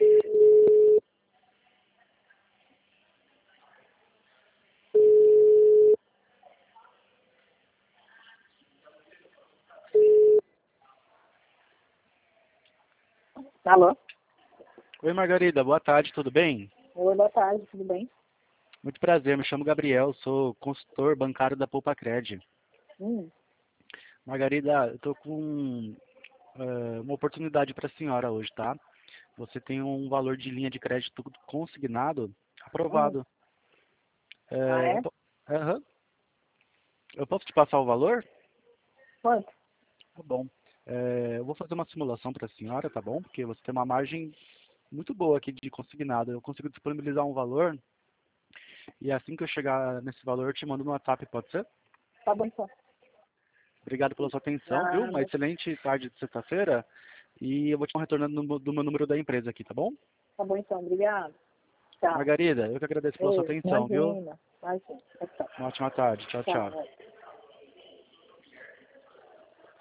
Alô? Oi, Margarida, boa tarde, tudo bem? Oi, boa tarde, tudo bem? Muito prazer, me chamo Gabriel, sou consultor bancário da Poupa-Cred. Hum, Margarida, eu tô com uma oportunidade para a senhora hoje, tá? Você tem um valor de linha de crédito consignado hum. aprovado. Ah, É, é? aham. Eu posso te passar o valor? Quanto? Tá bom. Eu vou fazer uma simulação para a senhora, tá bom? Porque você tem uma margem muito boa aqui de consignado. Eu consigo disponibilizar um valor e assim que eu chegar nesse valor eu te mando no WhatsApp, pode ser? Tá bom, então. Obrigado pela sua atenção, viu? Uma Nada. excelente tarde de sexta-feira e eu vou te retornar do meu número da empresa aqui, tá bom? Tá bom, então. Obrigado. Tchau. Margarida, eu que agradeço pela sua Ei, atenção, viu? imagina. Imagina. Tchau, Uma ótima tarde. Tchau, tchau. tchau. Tchau.